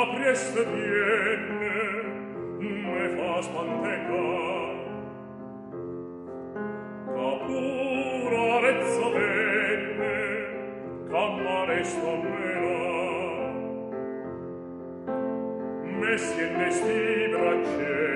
presto viene, me fa spantecar. Ca pura rezzo venne, ca maresto mela, messi in esti bracce,